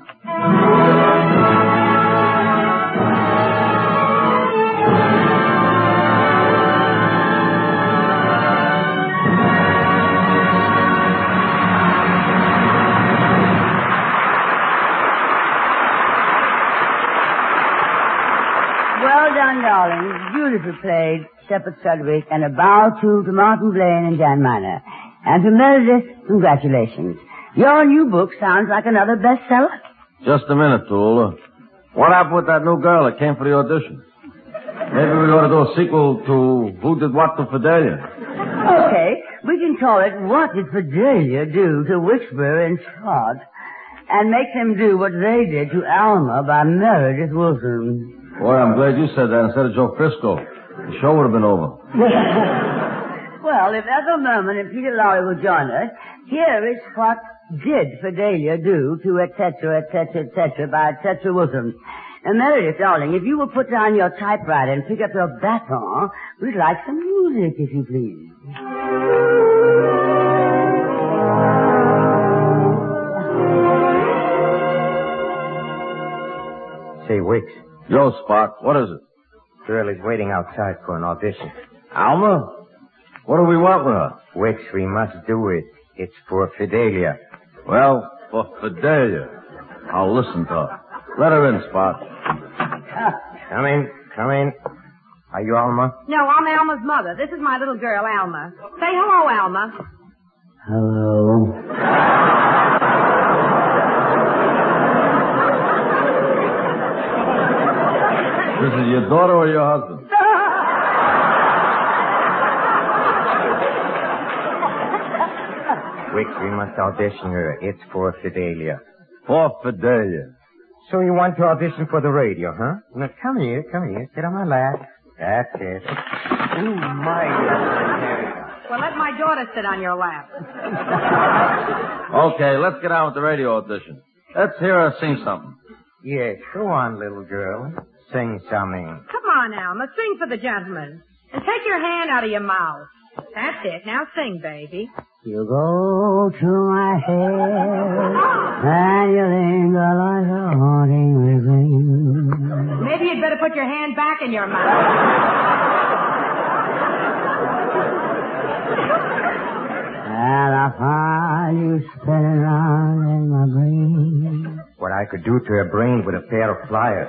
Well done, darling. Beautifully played, Shepard Sudwick, and a bow to Martin Blaine and Jan Miner. And to Meredith, congratulations. Your new book sounds like another bestseller. Just a minute, Tool. What happened with that new girl that came for the audition? Maybe we ought to do a sequel to Who Did What to Fidelia. Okay, we can call it What Did Fidelia Do to Wixbury and Scott? And make them do what they did to Alma by Meredith Wilson. Boy, I'm glad you said that instead of Joe Frisco. The show would have been over. Well, if Ethel Merman and Peter Lorre will join us, here is what did Fidelia do to etc., by etc. Wilson. And Meredith, darling, if you will put down your typewriter and pick up your baton, we'd like some music, if you please. Say, Wicks. Yo, Spock, what is it? Girl is waiting outside for an audition. Alma? What do we want with her? Wicks, we must do it. It's for Fidelia. Well, for Fidelia. I'll listen to her. Let her in, Spot. Come in. Are you Alma? No, I'm Alma's mother. This is my little girl, Alma. Say hello, Alma. Hello. This is your daughter or your husband? Wicks, we must audition her. It's for Fidelia. For Fidelia. So you want to audition for the radio, huh? Now, come here. Sit on my lap. That's it. Ooh, my. Well, let my daughter sit on your lap. Okay, let's get on with the radio audition. Let's hear her sing something. Yes, go on, little girl. Sing something. Come on, Alma. Sing for the gentleman. And take your hand out of your mouth. That's it. Now sing, baby. You go to my head, and you linger like a haunting refrain. Maybe you'd better put your hand back in your mouth. And I find you spinning around in my brain. What I could do to her brain with a pair of pliers.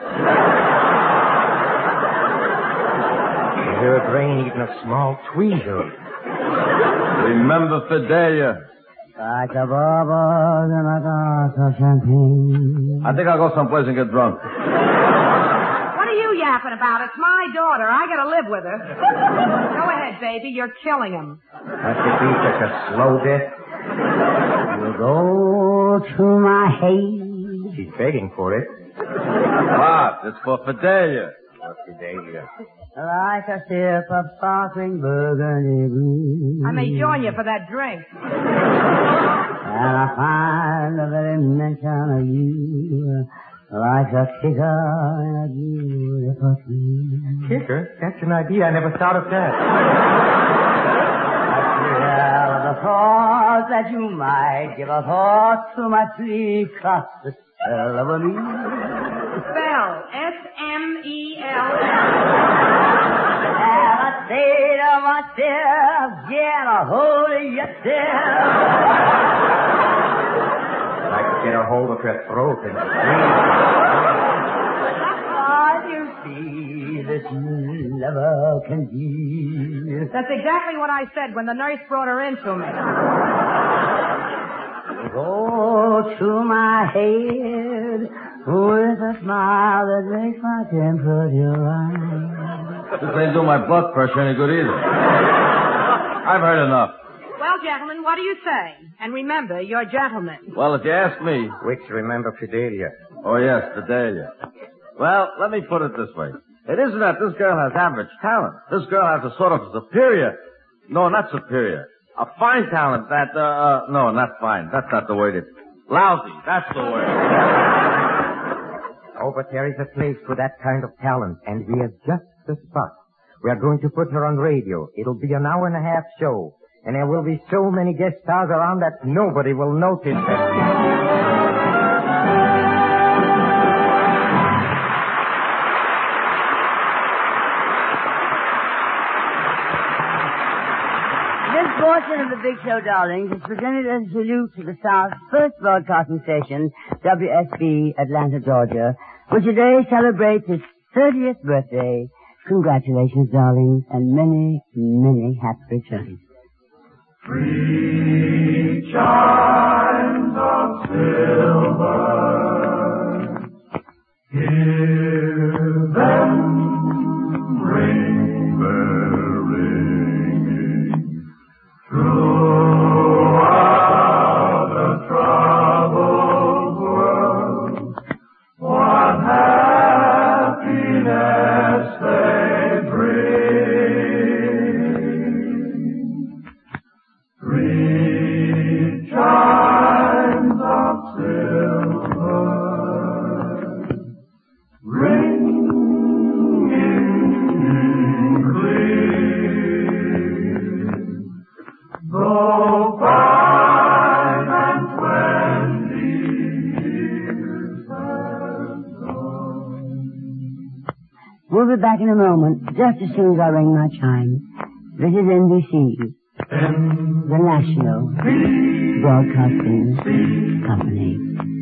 Her brain even a small tweezer. Remember Fidelia. Like a bubble in a glass of champagne. I think I'll go someplace and get drunk. What are you yapping about? It's my daughter. I gotta live with her. Go ahead, baby. You're killing him. That could be such a slow death. You go to my head. She's begging for it. What? It's for Fidelia. For Fidelia. Like a sip of sparkling burgundy brew. I may join you for that drink. And I find the very mention of you like a kicker in a beautiful tree. Kicker? That's an idea. I never thought of that. I feel the thought that you might give a thought to my pretty cross the spell of a me. Spell. S-M-E-L. And I say to myself, get a hold of yourself. I could get a hold of her throat and scream. You see, this never can be. That's exactly what I said when the nurse brought her in to me. Go to my head with a smile that makes my temperature rise. This ain't doing my blood pressure any good either. I've heard enough. Well, gentlemen, what do you say? And remember, you're gentlemen. Well, if you ask me... Which remember Fidelia. Oh, yes, Fidelia. Well, let me put it this way. It isn't that this girl has average talent. This girl has a sort of superior... No, not superior. A fine talent that, no, not fine. That's not the word. It's lousy. That's the word. Oh, but there is a place for that kind of talent, and we have just the spot. We are going to put her on radio. It'll be an hour-and-a-half show, and there will be so many guest stars around that nobody will notice her. This portion of the Big Show, darlings, is presented as a salute to the South's first broadcasting station, WSB, Atlanta, Georgia, which today celebrates its 30th birthday. Congratulations, darlings, and many, many happy returns. 3 chimes of silver, hear them ring, they're ringing throughout the troubled world. What happiness they bring. 3 chimes of silver, ringing clear. Though 25 years have gone. We'll be back in a moment, just as soon as I ring my chime. This is NBC, the National Broadcasting Company.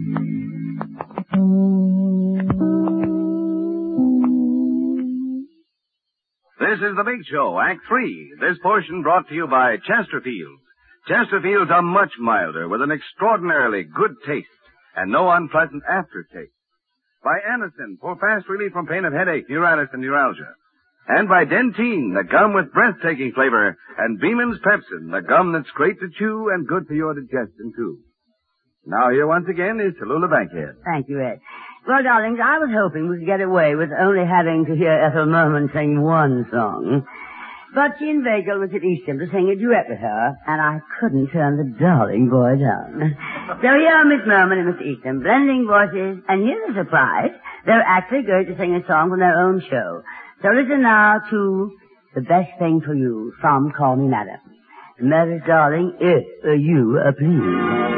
This is The Big Show, Act 3. This portion brought to you by Chesterfields. Chesterfields are much milder with an extraordinarily good taste and no unpleasant aftertaste. By Anacin for fast relief from pain of headache, neuritis, and neuralgia. And by Dentyne, the gum with breathtaking flavor, and Beeman's Pepsin, the gum that's great to chew and good for your digestion, too. Now here once again is Tallulah Bankhead. Thank you, Ed. Well, darlings, I was hoping we could get away with only having to hear Ethel Merman sing one song. But Jean Bagel was at Eastham to sing a duet with her, and I couldn't turn the darling boy down. So here are Miss Merman and Miss Eastham blending voices, and here's a surprise. They're actually going to sing a song from their own show. So listen now to The Best Thing for You from Call Me Madam. Mary's darling, if you please.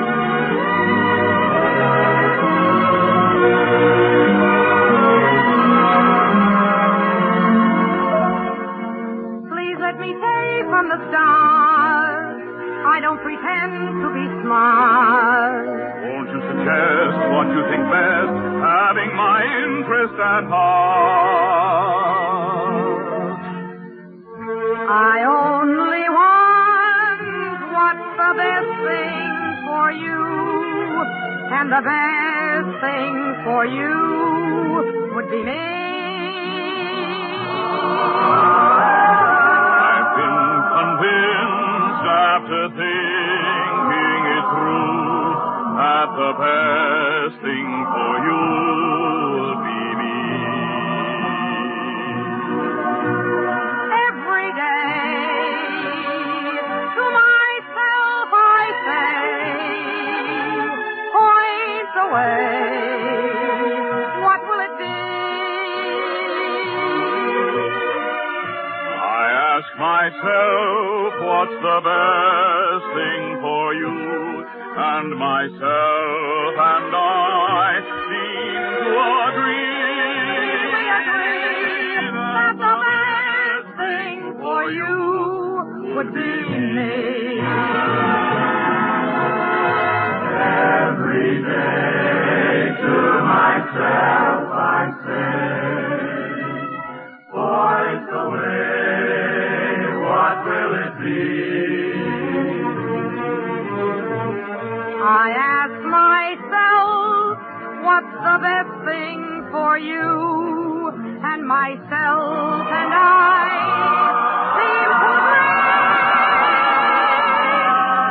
From the start, I don't pretend to be smart. Won't you suggest what you think best, having my interest at heart? I only want what's the best thing for you, and the best thing for you would be me. After thinking it through, that the best thing for you will be me. Every day, to myself I say, point the way, what will it be? I ask myself, what's the best thing for you? And myself and I seem to agree. We agree that the best thing for you would be me. Every day to myself I say, point the way, what will it be? I ask myself, what's the best thing for you? And myself and I seem to agree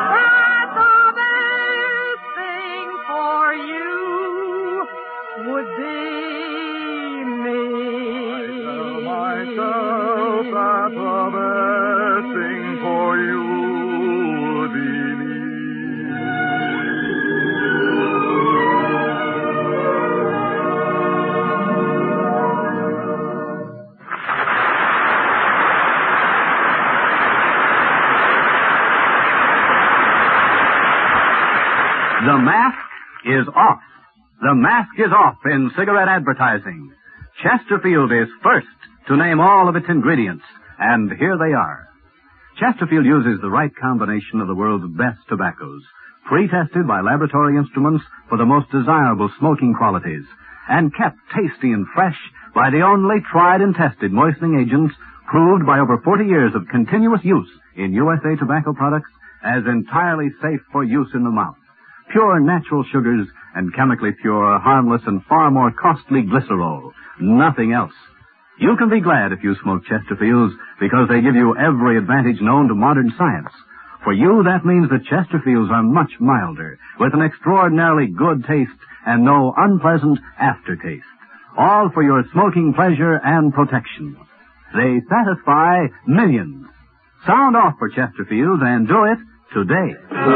The mask is off. The mask is off in cigarette advertising. Chesterfield is first to name all of its ingredients, and here they are. Chesterfield uses the right combination of the world's best tobaccos, pre-tested by laboratory instruments for the most desirable smoking qualities, and kept tasty and fresh by the only tried and tested moistening agents proved by over 40 years of continuous use in USA Tobacco products as entirely safe for use in the mouth. Pure natural sugars and chemically pure, harmless, and far more costly glycerol. Nothing else. You can be glad if you smoke Chesterfields because they give you every advantage known to modern science. For you, that means that Chesterfields are much milder, with an extraordinarily good taste and no unpleasant aftertaste. All for your smoking pleasure and protection. They satisfy millions. Sound off for Chesterfields and do it today.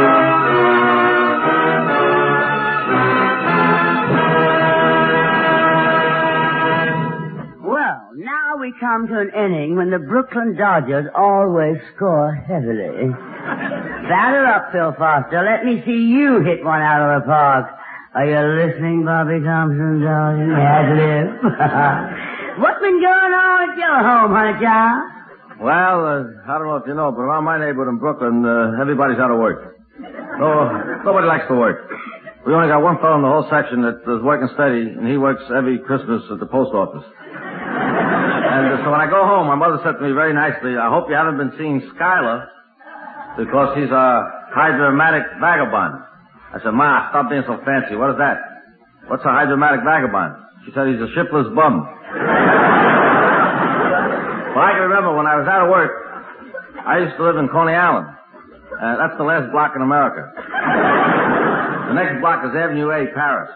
Well, now we come to an inning when the Brooklyn Dodgers always score heavily. Batter up, Phil Foster. Let me see you hit one out of the park. Are you listening, Bobby Thompson, darling? Ad-lib. What's been going on at your home, honey child? Well, I don't know if you know, but around my neighborhood in Brooklyn, everybody's out of work. Nobody likes to work. We only got one fellow in the whole section that is working steady, and he works every Christmas at the post office. And so when I go home, my mother said to me very nicely, I hope you haven't been seeing Schuyler, because he's a hydromatic vagabond. I said, Ma, stop being so fancy. What is that? What's a hydromatic vagabond? She said he's a shipless bum. Well, I can remember when I was out of work, I used to live in Coney Island. That's the last block in America. The next block is Avenue A, Paris.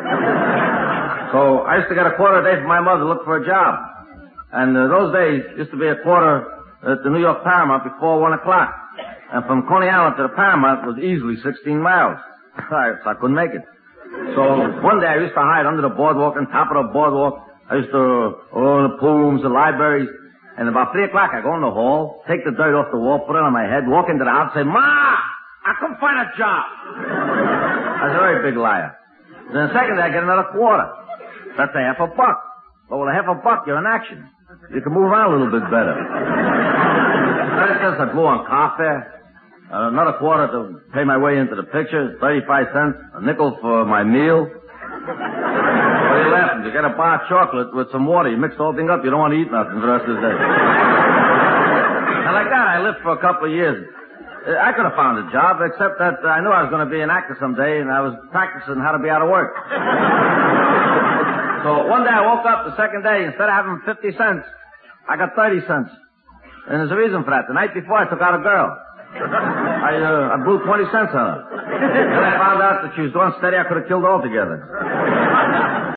So I used to get a quarter a day from my mother to look for a job. And those days used to be a quarter at the New York Paramount before 1 o'clock. And from Coney Island to the Paramount was easily 16 miles. So I couldn't make it. So one day I used to hide under the boardwalk, on top of the boardwalk. I used to, the pool rooms, the libraries. And about 3 o'clock I go in the hall, take the dirt off the wall, put it on my head, walk into the house, say, Ma, I couldn't find a job. I was a very big liar. Then the second day I get another quarter. That's $50. But with $50, you're in action. You can move around a little bit better. 30 cents I blew on car fare. Another quarter to pay my way into the picture. 35 cents. A nickel for my meal. What are you laughing? You get a bar of chocolate with some water. You mix the whole thing up. You don't want to eat nothing for the rest of the day. And like that, I lived for a couple of years. I could have found a job, except that I knew I was going to be an actor someday, and I was practicing how to be out of work. So one day I woke up the second day, instead of having 50 cents, I got 30 cents. And there's a reason for that. The night before, I took out a girl. I blew 20 cents on her. Then I found out that she was so unsteady I could have killed her altogether.